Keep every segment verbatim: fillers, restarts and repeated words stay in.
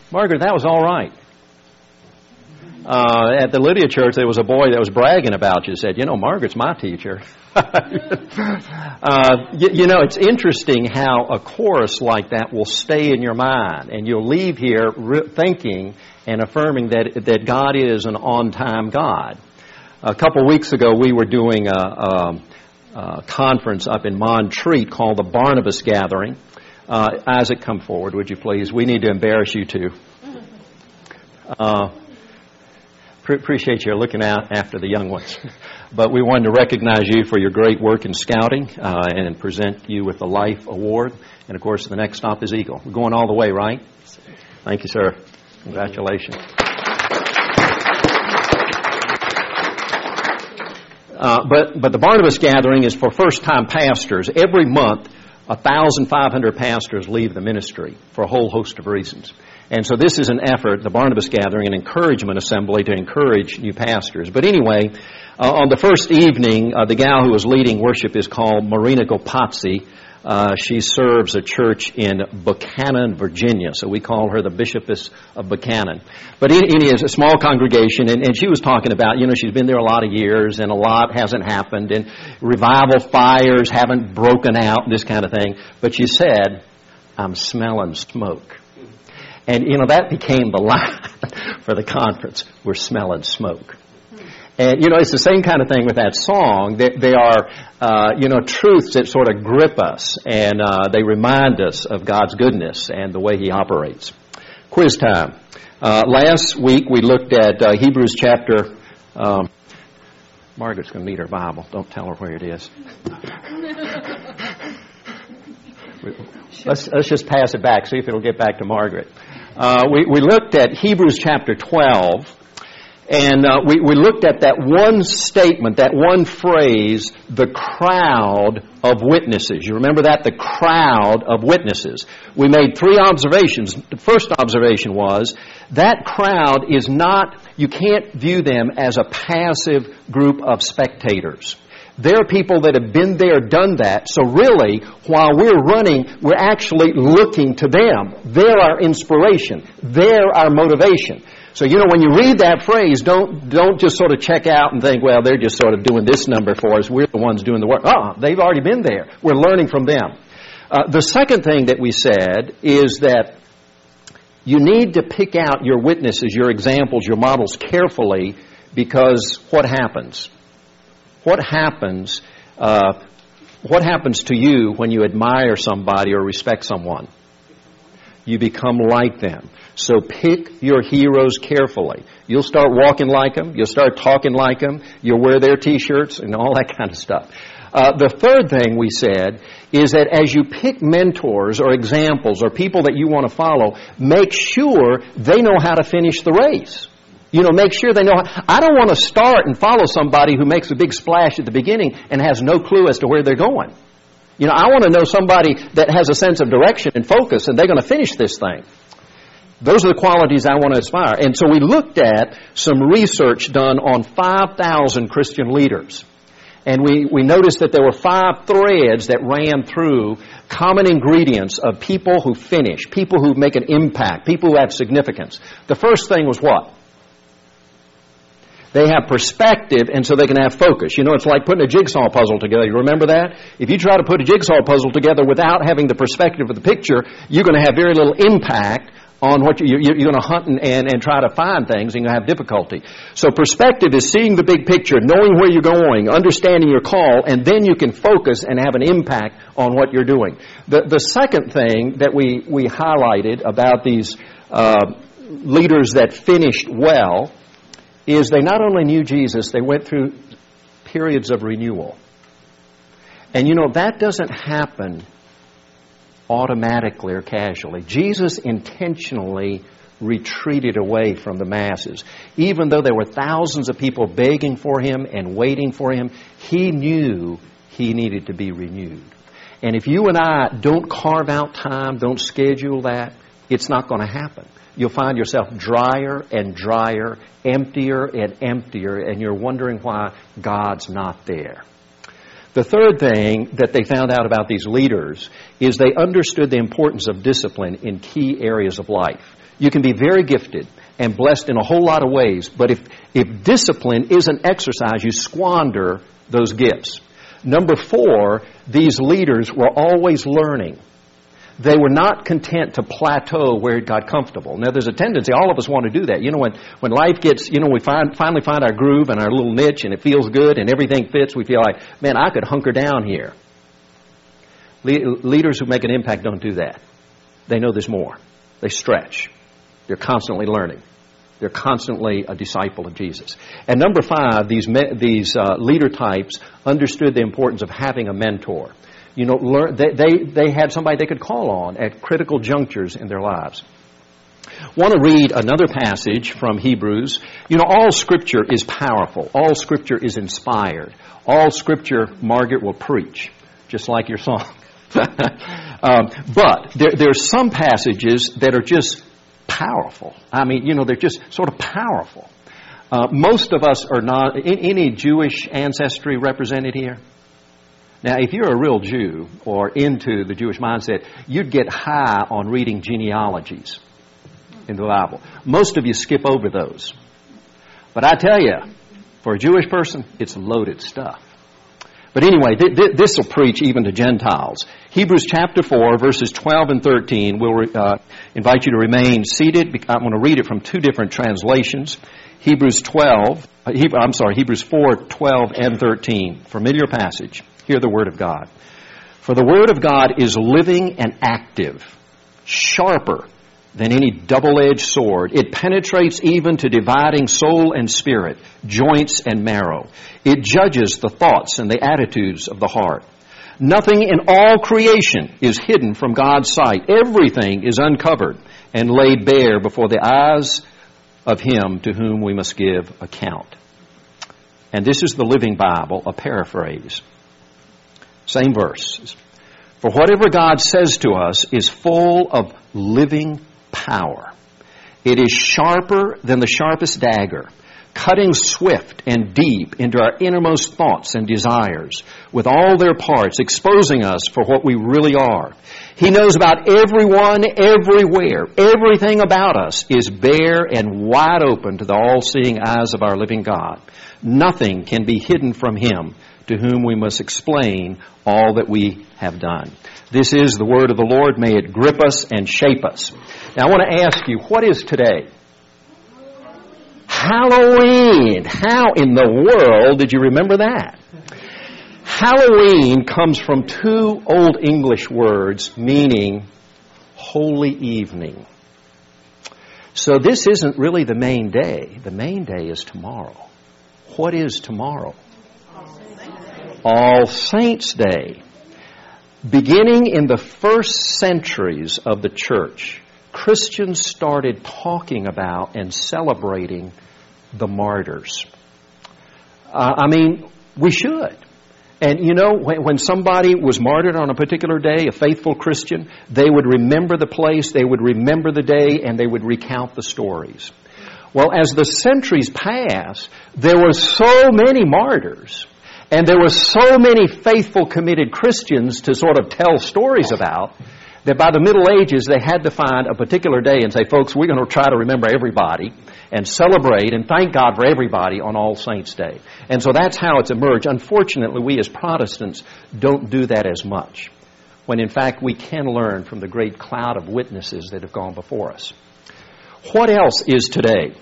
Margaret, that was all right. Uh, at the Lydia Church, there was a boy that was bragging about you. Said, you know, Margaret's my teacher. uh, you, you know, it's interesting how a chorus like that will stay in your mind, and you'll leave here re- thinking and affirming that that God is an on-time God. A couple weeks ago, we were doing a, a, a conference up in Montreat called the Barnabas Gathering. Uh, Isaac, come forward, would you please? We need to embarrass you too. Uh, Appreciate you looking out after the young ones. But we wanted to recognize you for your great work in scouting uh, and present you with the Life Award. And, of course, the next stop is Eagle. We're going all the way, right? Thank you, sir. Congratulations. Uh, but, but the Barnabas Gathering is for first-time pastors. Every month, one thousand five hundred pastors leave the ministry for a whole host of reasons. And so this is an effort, the Barnabas Gathering, an encouragement assembly to encourage new pastors. But anyway, uh, on the first evening, uh, the gal who was leading worship is called Marina Gopazzi. Uh, she serves a church in Buchanan, Virginia. So we call her the Bishopess of Buchanan. But it, it is a small congregation, and, and she was talking about, you know, she's been there a lot of years, and a lot hasn't happened, and revival fires haven't broken out, and this kind of thing. But she said, I'm smelling smoke. And, you know, that became the line for the conference. We're smelling smoke. And, you know, it's the same kind of thing with that song. They, they are, uh, you know, truths that sort of grip us, and uh, they remind us of God's goodness and the way He operates. Quiz time. Uh, last week we looked at uh, Hebrews chapter... Um, Margaret's going to need her Bible. Don't tell her where it is. Let's, let's just pass it back, see if it'll get back to Margaret. Uh, we, we looked at Hebrews chapter twelve, and uh, we, we looked at that one statement, that one phrase, the crowd of witnesses. You remember that? The crowd of witnesses. We made three observations. The first observation was that crowd is not, you can't view them as a passive group of spectators. There are people that have been there, done that. So really, while we're running, we're actually looking to them. They're our inspiration. They're our motivation. So, you know, when you read that phrase, don't don't just sort of check out and think, well, they're just sort of doing this number for us. We're the ones doing the work. Uh-uh, they've already been there. We're learning from them. Uh, the second thing that we said is that you need to pick out your witnesses, your examples, your models carefully, because what happens? What happens, uh, what happens to you when you admire somebody or respect someone? You become like them. So pick your heroes carefully. You'll start walking like them. You'll start talking like them. You'll wear their T-shirts and all that kind of stuff. Uh, the third thing we said is that as you pick mentors or examples or people that you want to follow, make sure they know how to finish the race. You know, make sure they know. I don't want to start and follow somebody who makes a big splash at the beginning and has no clue as to where they're going. You know, I want to know somebody that has a sense of direction and focus, and they're going to finish this thing. Those are the qualities I want to aspire. And so we looked at some research done on five thousand Christian leaders. And we, we noticed that there were five threads that ran through common ingredients of people who finish, people who make an impact, people who have significance. The first thing was what? They have perspective, and so they can have focus. You know, it's like putting a jigsaw puzzle together. You remember that? If you try to put a jigsaw puzzle together without having the perspective of the picture, you're going to have very little impact on what you, you're going to hunt and, and, and try to find things, and you're going to have difficulty. So perspective is seeing the big picture, knowing where you're going, understanding your call, and then you can focus and have an impact on what you're doing. The, the second thing that we, we highlighted about these uh, leaders that finished well is they not only knew Jesus, they went through periods of renewal. And you know, that doesn't happen automatically or casually. Jesus intentionally retreated away from the masses. Even though there were thousands of people begging for Him and waiting for Him, He knew He needed to be renewed. And if you and I don't carve out time, don't schedule that, it's not going to happen. You'll find yourself drier and drier, emptier and emptier, and you're wondering why God's not there. The third thing that they found out about these leaders is they understood the importance of discipline in key areas of life. You can be very gifted and blessed in a whole lot of ways, but if, if discipline isn't exercised, you squander those gifts. Number four, these leaders were always learning. They were not content to plateau where it got comfortable. Now, there's a tendency, all of us want to do that. You know, when, when life gets, you know, we find, finally find our groove and our little niche and it feels good and everything fits, we feel like, man, I could hunker down here. Le- leaders who make an impact don't do that. They know there's more. They stretch. They're constantly learning. They're constantly a disciple of Jesus. And number five, these, me- these uh, leader types understood the importance of having a mentor. You know, learn, they, they, they had somebody they could call on at critical junctures in their lives. I want to read another passage from Hebrews. You know, all Scripture is powerful. All Scripture is inspired. All Scripture, Margaret will preach, just like your song. um, but there, there are some passages that are just powerful. I mean, you know, they're just sort of powerful. Uh, most of us are not. Any Jewish ancestry represented here? Now, if you're a real Jew or into the Jewish mindset, you'd get high on reading genealogies in the Bible. Most of you skip over those. But I tell you, for a Jewish person, it's loaded stuff. But anyway, th- th- this will preach even to Gentiles. Hebrews chapter four, verses twelve and thirteen. We'll re- uh, invite you to remain seated. I'm going to read it from two different translations. Hebrews twelve, uh, He- I'm sorry, Hebrews four, twelve and thirteen. Familiar passage. Hear the word of God. For the word of God is living and active, sharper than any double-edged sword. It penetrates even to dividing soul and spirit, joints and marrow. It judges the thoughts and the attitudes of the heart. Nothing in all creation is hidden from God's sight. Everything is uncovered and laid bare before the eyes of Him to whom we must give account. And this is the Living Bible, a paraphrase. Same verse. For whatever God says to us is full of living power. It is sharper than the sharpest dagger, cutting swift and deep into our innermost thoughts and desires, with all their parts, exposing us for what we really are. He knows about everyone, everywhere. Everything about us is bare and wide open to the all-seeing eyes of our living God. Nothing can be hidden from Him, to whom we must explain all that we have done. This is the word of the Lord. May it grip us and shape us. Now, I want to ask you, what is today? Halloween. How in the world did you remember that? Halloween comes from two Old English words meaning holy evening. So this isn't really the main day. The main day is tomorrow. What is tomorrow? All Saints' Day. Beginning in the first centuries of the church, Christians started talking about and celebrating the martyrs. Uh, I mean, we should. And you know, when, when somebody was martyred on a particular day, a faithful Christian, they would remember the place, they would remember the day, and they would recount the stories. Well, as the centuries passed, there were so many martyrs, and there were so many faithful, committed Christians to sort of tell stories about, that by the Middle Ages, they had to find a particular day and say, folks, we're going to try to remember everybody and celebrate and thank God for everybody on All Saints' Day. And so that's how it's emerged. Unfortunately, we as Protestants don't do that as much, when in fact we can learn from the great cloud of witnesses that have gone before us. What else is today?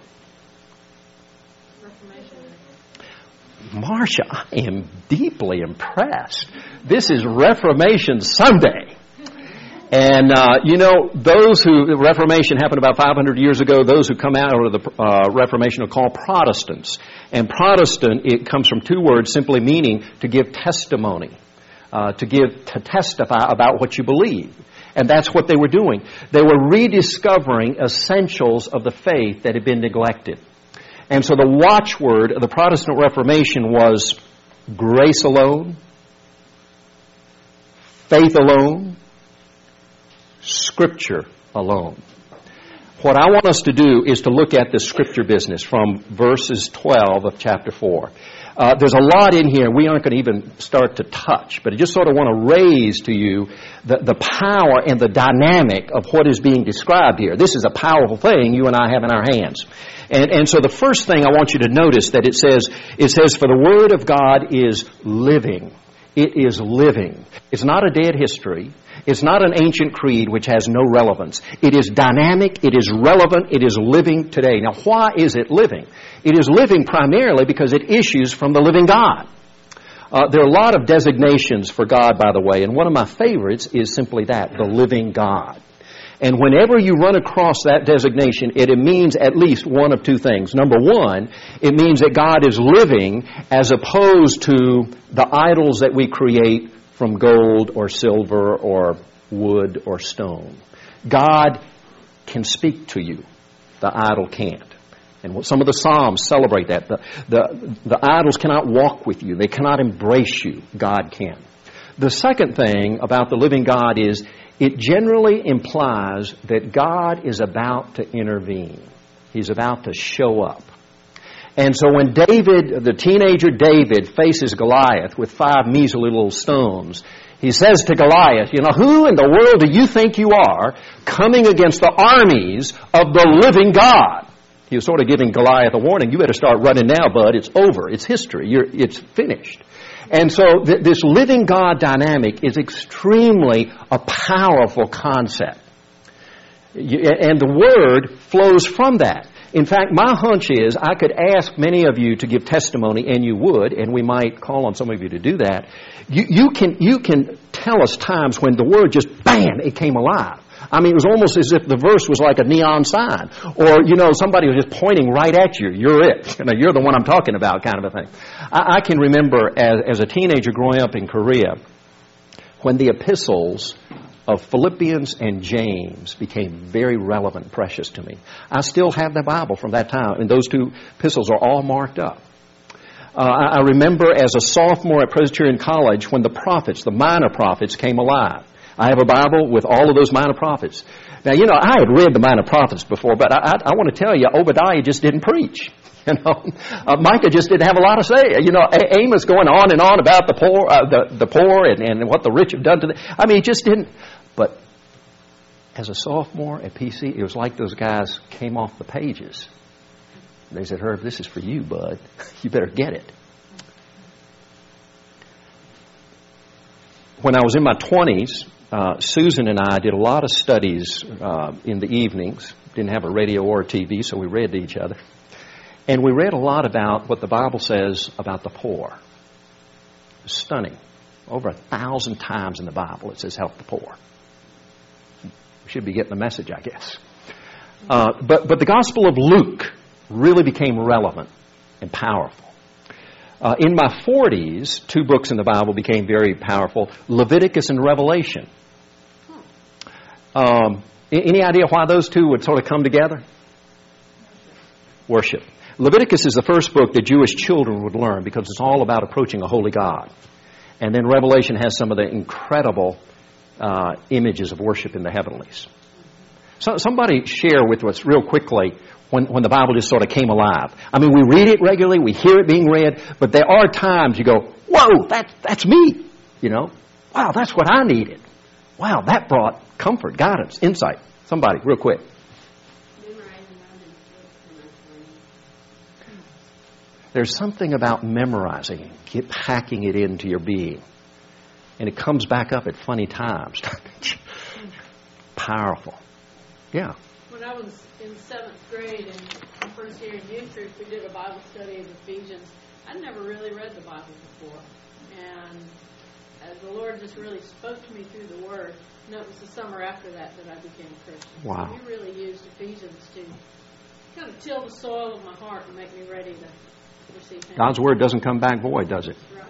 Marcia, I am deeply impressed. This is Reformation Sunday. And, uh, you know, those who, the Reformation happened about five hundred years ago, those who come out of the uh, Reformation are called Protestants. And Protestant, it comes from two words simply meaning to give testimony, uh, to give, to testify about what you believe. And that's what they were doing. They were rediscovering essentials of the faith that had been neglected. And so the watchword of the Protestant Reformation was grace alone, faith alone, Scripture alone. What I want us to do is to look at the Scripture business from verses twelve of chapter four. Uh, there's a lot in here we aren't going to even start to touch, but I just sort of want to raise to you the, the power and the dynamic of what is being described here. This is a powerful thing you and I have in our hands. And, and so the first thing I want you to notice that it says, it says, for the Word of God is living. It is living. It's not a dead history. It's not an ancient creed which has no relevance. It is dynamic. It is relevant. It is living today. Now, why is it living? It is living primarily because it issues from the living God. Uh, there are a lot of designations for God, by the way, and one of my favorites is simply that, the living God. And whenever you run across that designation, it means at least one of two things. Number one, it means that God is living as opposed to the idols that we create from gold or silver or wood or stone. God can speak to you. The idol can't. And some of the Psalms celebrate that. The, the, the idols cannot walk with you. They cannot embrace you. God can. The second thing about the living God is it generally implies that God is about to intervene. He's about to show up. And so when David, the teenager David, faces Goliath with five measly little stones, he says to Goliath, you know, who in the world do you think you are coming against the armies of the living God? He was sort of giving Goliath a warning. You better start running now, bud. It's over. It's history. You're, it's finished. And so th- this living God dynamic is extremely a powerful concept. You, and the Word flows from that. In fact, my hunch is I could ask many of you to give testimony, and you would, and we might call on some of you to do that. You, you can you can tell us times when the Word just, bam, it came alive. I mean, it was almost as if the verse was like a neon sign. Or, you know, somebody was just pointing right at you. You're it. You know, you're the one I'm talking about, kind of a thing. I, I can remember as, as a teenager growing up in Korea, when the epistles of Philippians and James became very relevant and precious to me. I still have the Bible from that time, and those two epistles are all marked up. Uh, I, I remember as a sophomore at Presbyterian College when the prophets, the minor prophets, came alive. I have a Bible with all of those minor prophets. Now, you know, I had read the minor prophets before, but I, I, I want to tell you, Obadiah just didn't preach. You know, uh, Micah just didn't have a lot to say. You know, a- Amos going on and on about the poor, uh, the, the poor, and, and what the rich have done to them. I mean, he just didn't. But as a sophomore at P C, it was like those guys came off the pages. They said, Herb, this is for you, bud. You better get it. When I was in my twenties, uh, Susan and I did a lot of studies uh, in the evenings. Didn't have a radio or a T V, so we read to each other. And we read a lot about what the Bible says about the poor. It's stunning. Over a thousand times in the Bible it says help the poor. We should be getting the message, I guess. Uh, but, but the Gospel of Luke really became relevant and powerful. Uh, in my forties, two books in the Bible became very powerful, Leviticus and Revelation. Um, any idea why those two would sort of come together? Worship. Leviticus is the first book that Jewish children would learn because it's all about approaching a holy God. And then Revelation has some of the incredible uh, images of worship in the heavenlies. So somebody share with us real quickly when, when the Bible just sort of came alive. I mean, we read it regularly, we hear it being read, but there are times you go, whoa, that, that's me. You know, wow, that's what I needed. Wow, that brought comfort, guidance, insight. Somebody, real quick. There's something about memorizing it, keep hacking it into your being. And it comes back up at funny times. Powerful. Yeah. When I was in seventh grade and my first year in youth group, we did a Bible study of Ephesians. I'd never really read the Bible before. And as the Lord just really spoke to me through the Word, and it was the summer after that that I became a Christian. Wow. So He really used Ephesians to kind of till the soil of my heart and make me ready to receive Him. God's Word doesn't come back void, does it? Right.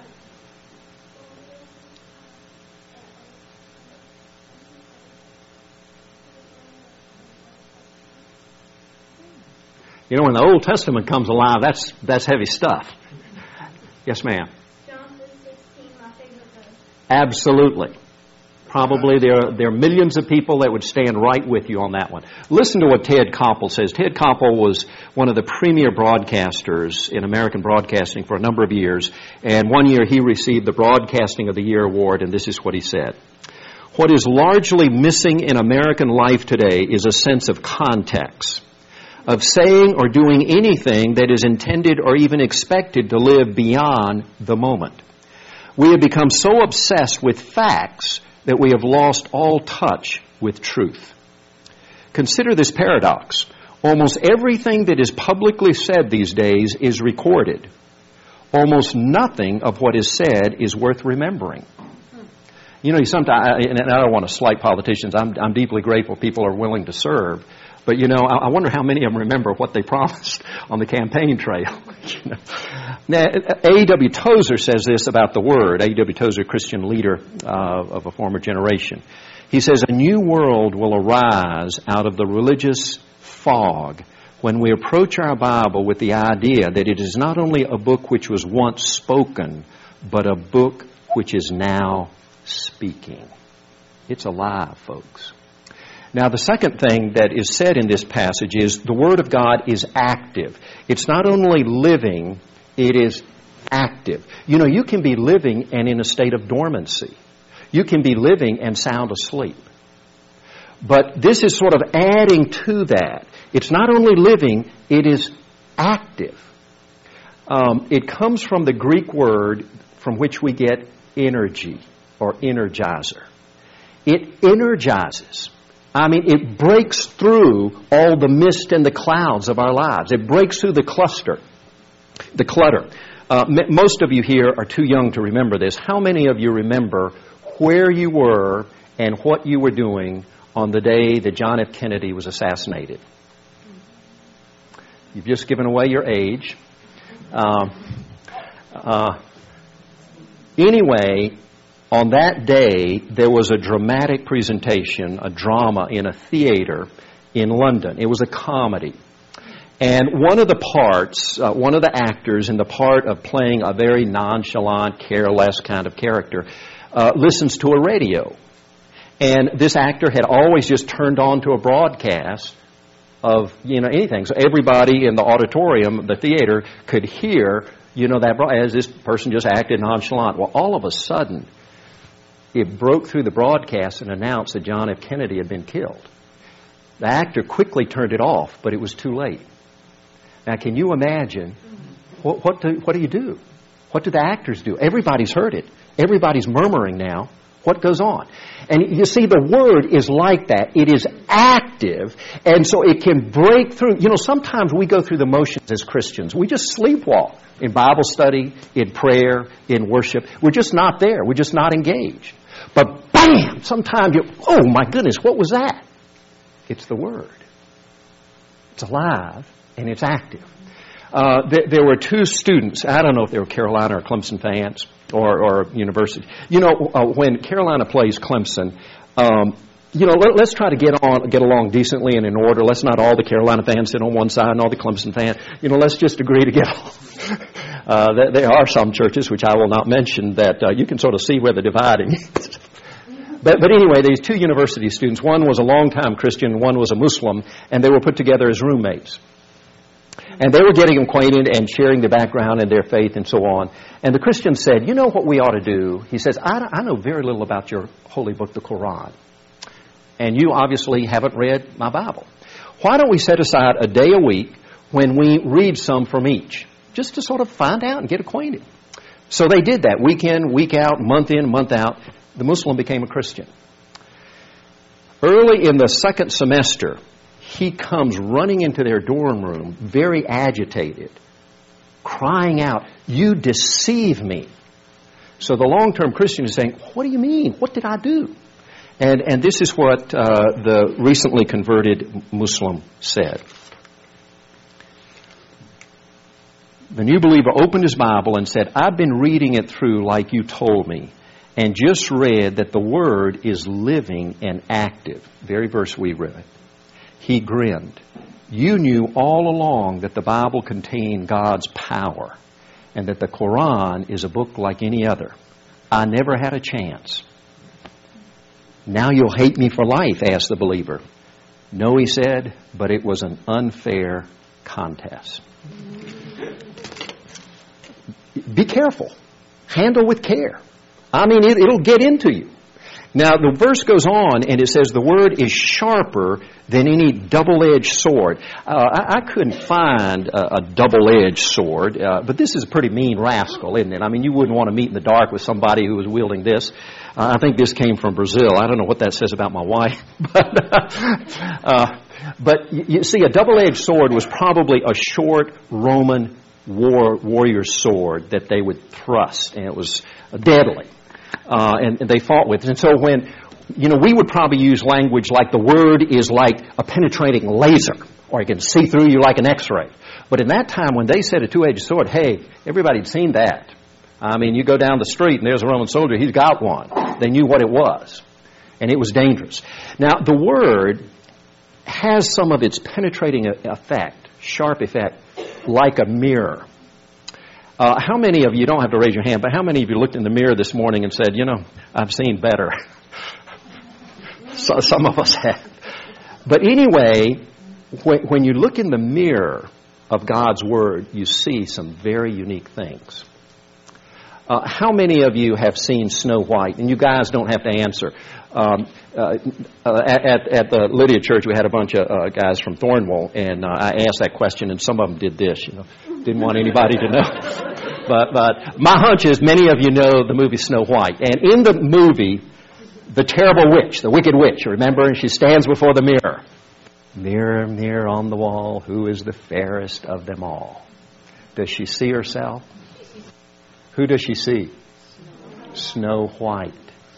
You know, when the Old Testament comes alive, that's that's heavy stuff. Yes, ma'am. John three sixteen, my favorite verse. Absolutely. Probably there are, there are millions of people that would stand right with you on that one. Listen to what Ted Koppel says. Ted Koppel was one of the premier broadcasters in American broadcasting for a number of years, and one year he received the Broadcasting of the Year award, and this is what he said. What is largely missing in American life today is a sense of context, of saying or doing anything that is intended or even expected to live beyond the moment. We have become so obsessed with facts that we have lost all touch with truth. Consider this paradox. Almost everything that is publicly said these days is recorded. Almost nothing of what is said is worth remembering. You know, sometimes, and I don't want to slight politicians, I'm, I'm deeply grateful people are willing to serve. But, you know, I wonder how many of them remember what they promised on the campaign trail. You know? Now, A E W Tozer says this about the Word. A E W Tozer, Christian leader uh, of a former generation. He says, a new world will arise out of the religious fog when we approach our Bible with the idea that it is not only a book which was once spoken, but a book which is now speaking. It's alive, folks. Now, the second thing that is said in this passage is the Word of God is active. It's not only living, it is active. You know, you can be living and in a state of dormancy. You can be living and sound asleep. But this is sort of adding to that. It's not only living, it is active. Um, it comes from the Greek word from which we get energy or energizer. It energizes. I mean, it breaks through all the mist and the clouds of our lives. It breaks through the cluster, the clutter. Uh, m- most of you here are too young to remember this. How many of you remember where you were and what you were doing on the day that John F. Kennedy was assassinated? You've just given away your age. Um, uh, anyway... On that day, there was a dramatic presentation, a drama in a theater in London. It was a comedy. And one of the parts, uh, one of the actors in the part of playing a very nonchalant, careless kind of character, uh, listens to a radio. And this actor had always just turned on to a broadcast of, you know, anything. So everybody in the auditorium, the theater, could hear, you know, that as this person just acted nonchalant. Well, all of a sudden, it broke through the broadcast and announced that John F. Kennedy had been killed. The actor quickly turned it off, but it was too late. Now, can you imagine, what, what, do, what do you do? What do the actors do? Everybody's heard it. Everybody's murmuring now. What goes on? And you see, the Word is like that. It is active, and so it can break through. You know, sometimes we go through the motions as Christians. We just sleepwalk in Bible study, in prayer, in worship. We're just not there. We're just not engaged. But bam! Sometimes you, oh my goodness, what was that? It's the Word. It's alive, and it's active. Uh, th- there were two students. I don't know if they were Carolina or Clemson fans or, or university. You know, uh, when Carolina plays Clemson, um, you know, let, let's try to get on, get along decently and in order. Let's not all the Carolina fans sit on one side and all the Clemson fans. You know, let's just agree to get along. uh, there, there are some churches, which I will not mention, that uh, you can sort of see where the dividing is. But, but anyway, these two university students, one was a longtime Christian, one was a Muslim, and they were put together as roommates. And they were getting acquainted and sharing their background and their faith and so on. And the Christian said, you know what we ought to do? He says, I, I know very little about your holy book, the Quran. And you obviously haven't read my Bible. Why don't we set aside a day a week when we read some from each, just to sort of find out and get acquainted? So they did that week in, week out, month in, month out. The Muslim became a Christian. Early in the second semester, he comes running into their dorm room, very agitated, crying out, "You deceive me." So the long-term Christian is saying, what do you mean? What did I do? And, and this is what uh, the recently converted Muslim said. The new believer opened his Bible and said, I've been reading it through like you told me, and just read that the Word is living and active. Very verse we read. He grinned. You knew all along that the Bible contained God's power and that the Quran is a book like any other. I never had a chance. Now you'll hate me for life, asked the believer. No, he said, but it was an unfair contest. Be careful. Handle with care. I mean, it, it'll get into you. Now, the verse goes on, and it says the word is sharper than any double-edged sword. Uh, I, I couldn't find a, a double-edged sword, uh, but this is a pretty mean rascal, isn't it? I mean, you wouldn't want to meet in the dark with somebody who was wielding this. Uh, I think this came from Brazil. I don't know what that says about my wife. but, uh, but you, you see, a double-edged sword was probably a short Roman war warrior sword that they would thrust, and it was deadly. Uh, and, and they fought with it. And so when, you know, we would probably use language like the word is like a penetrating laser, or it can see through you like an x-ray. But in that time when they said a two-edged sword, hey, everybody had seen that. I mean, you go down the street and there's a Roman soldier, he's got one. They knew what it was. And it was dangerous. Now, the word has some of its penetrating effect, sharp effect, like a mirror. Uh, how many of you, don't have to raise your hand, but how many of you looked in the mirror this morning and said, you know, I've seen better? So, some of us have. But anyway, when, when you look in the mirror of God's Word, you see some very unique things. Uh, how many of you have seen Snow White? And you guys don't have to answer. Um, uh, uh, at, at the Lydia Church, we had a bunch of uh, guys from Thornwell, and uh, I asked that question, and some of them did this, you know. Didn't want anybody to know. But, but my hunch is many of you know the movie Snow White. And in the movie, the terrible witch, the wicked witch, remember, and she stands before the mirror. Mirror, mirror on the wall, who is the fairest of them all? Does she see herself? Who does she see? Snow White.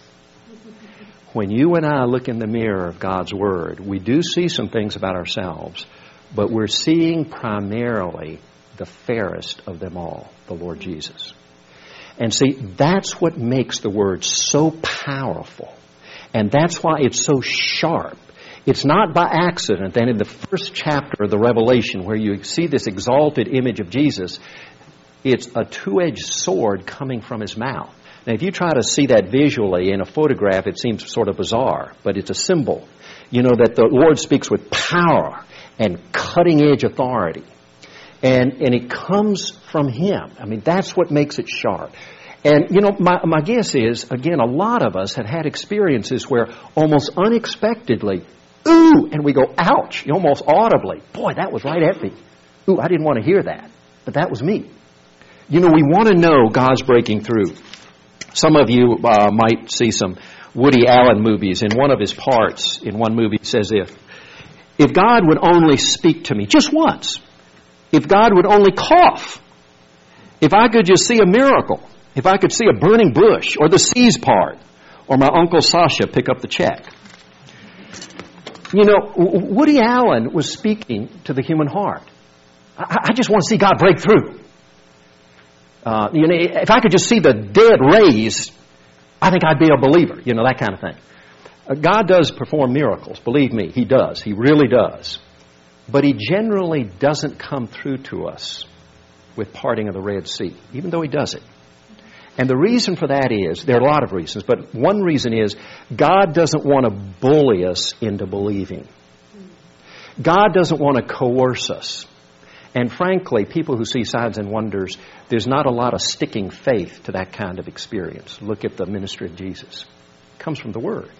When you and I look in the mirror of God's Word, we do see some things about ourselves, but we're seeing primarily the fairest of them all, the Lord Jesus. And see, that's what makes the Word so powerful. And that's why it's so sharp. It's not by accident that in the first chapter of the Revelation, where you see this exalted image of Jesus, it's a two-edged sword coming from His mouth. Now, if you try to see that visually in a photograph, it seems sort of bizarre, but it's a symbol. You know, that the Lord speaks with power and cutting-edge authority. And and it comes from Him. I mean, that's what makes it sharp. And, you know, my, my guess is, again, a lot of us have had experiences where almost unexpectedly, ooh, and we go, ouch, almost audibly. Boy, that was right at me. Ooh, I didn't want to hear that. But that was me. You know, we want to know God's breaking through. Some of you uh, might see some Woody Allen movies. In one of his parts, in one movie, he says, if, if God would only speak to me just once, if God would only cough, if I could just see a miracle, if I could see a burning bush, or the seas part, or my Uncle Sasha pick up the check. You know, Woody Allen was speaking to the human heart. I, I just want to see God break through. Uh, you know, if I could just see the dead raised, I think I'd be a believer. You know, that kind of thing. Uh, God does perform miracles. Believe me, He does. He really does. But He generally doesn't come through to us with parting of the Red Sea, even though He does it. And the reason for that is, there are a lot of reasons, but one reason is God doesn't want to bully us into believing. God doesn't want to coerce us. And frankly, people who see signs and wonders, there's not a lot of sticking faith to that kind of experience. Look at the ministry of Jesus. It comes from the Word.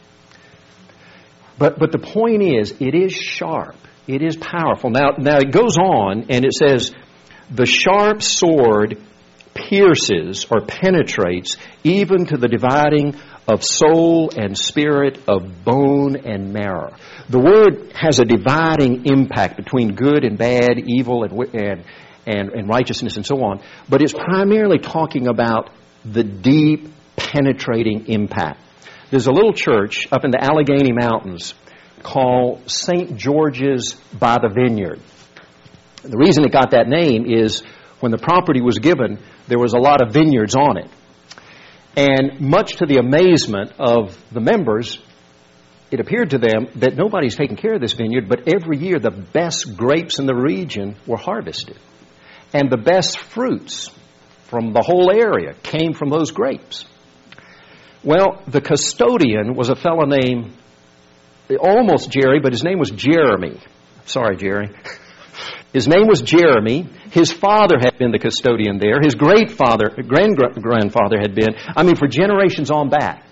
But but the point is, it is sharp. It is powerful. Now, now it goes on and it says, the sharp sword pierces or penetrates even to the dividing of soul and spirit, of bone and marrow. The Word has a dividing impact between good and bad, evil and, and, and, and righteousness and so on. But it's primarily talking about the deep, penetrating impact. There's a little church up in the Allegheny Mountains called Saint George's by the Vineyard. The reason it got that name is when the property was given, there was a lot of vineyards on it. And much to the amazement of the members, it appeared to them that nobody's taking care of this vineyard, but every year the best grapes in the region were harvested. And the best fruits from the whole area came from those grapes. Well, the custodian was a fellow named, almost Jerry, but his name was Jeremy. Sorry, Jerry. His name was Jeremy. His father had been the custodian there. His great father, grand-grandfather had been. I mean, for generations on back.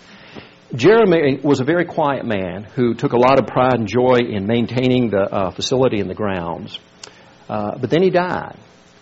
Jeremy was a very quiet man who took a lot of pride and joy in maintaining the uh, facility and the grounds. Uh, but then he died.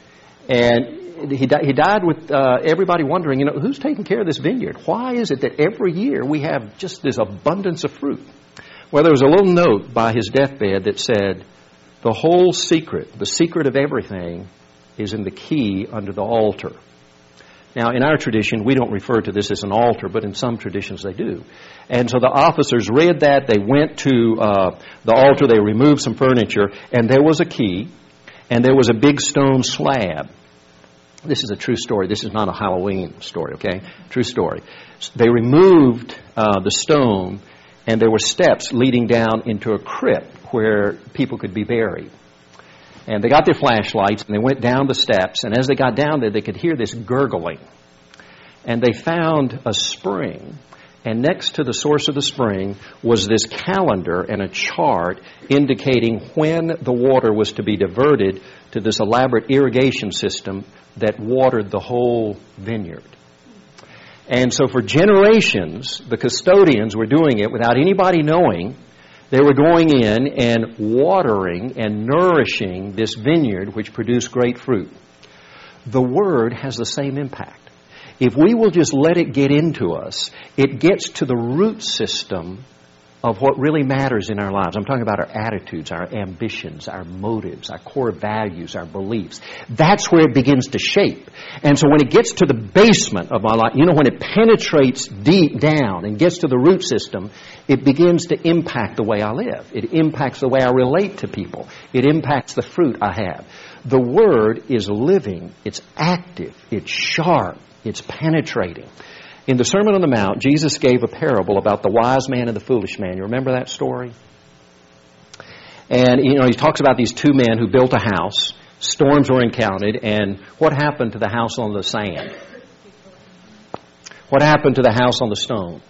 And he, di- he died with uh, everybody wondering, you know, who's taking care of this vineyard? Why is it that every year we have just this abundance of fruit? Well, there was a little note by his deathbed that said, the whole secret, the secret of everything, is in the key under the altar. Now, in our tradition, we don't refer to this as an altar, but in some traditions they do. And so the officers read that. They went to uh, the altar. They removed some furniture, and there was a key, and there was a big stone slab. This is a true story. This is not a Halloween story, okay? True story. They removed uh, the stone, and there were steps leading down into a crypt where people could be buried. And they got their flashlights, and they went down the steps, and as they got down there, they could hear this gurgling. And they found a spring, and next to the source of the spring was this calendar and a chart indicating when the water was to be diverted to this elaborate irrigation system that watered the whole vineyard. And so for generations, the custodians were doing it without anybody knowing. They were going in and watering and nourishing this vineyard which produced great fruit. The Word has the same impact. If we will just let it get into us, it gets to the root system of what really matters in our lives. I'm talking about our attitudes, our ambitions, our motives, our core values, our beliefs. That's where it begins to shape. And so when it gets to the basement of my life, you know, when it penetrates deep down and gets to the root system, it begins to impact the way I live. It impacts the way I relate to people. It impacts the fruit I have. The Word is living. It's active. It's sharp. It's penetrating. In the Sermon on the Mount, Jesus gave a parable about the wise man and the foolish man. You remember that story? And, you know, he talks about these two men who built a house. Storms were encountered. And what happened to the house on the sand? What happened to the house on the stone?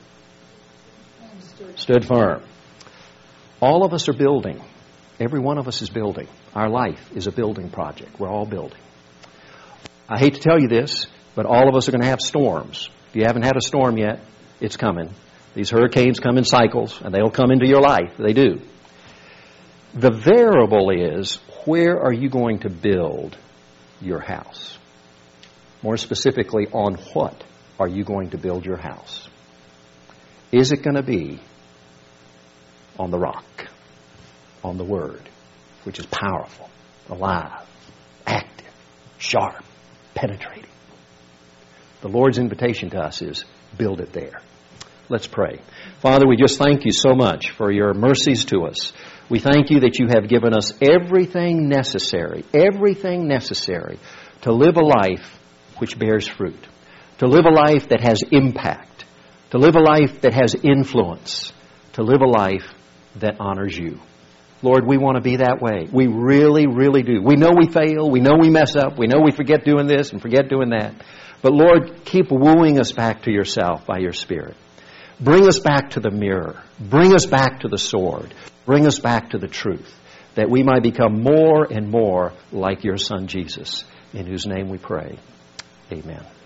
Stood firm. All of us are building. Every one of us is building. Our life is a building project. We're all building. I hate to tell you this, but all of us are going to have storms. If you haven't had a storm yet, it's coming. These hurricanes come in cycles, and they'll come into your life. They do. The variable is, where are you going to build your house? More specifically, on what are you going to build your house? Is it going to be on the rock, on the Word, which is powerful, alive, active, sharp, penetrating? The Lord's invitation to us is, build it there. Let's pray. Father, we just thank you so much for your mercies to us. We thank you that you have given us everything necessary, everything necessary to live a life which bears fruit, to live a life that has impact, to live a life that has influence, to live a life that honors you. Lord, we want to be that way. We really, really do. We know we fail. We know we mess up. We know we forget doing this and forget doing that. But Lord, keep wooing us back to yourself by your Spirit. Bring us back to the mirror. Bring us back to the sword. Bring us back to the truth, that we might become more and more like your Son Jesus, in whose name we pray. Amen.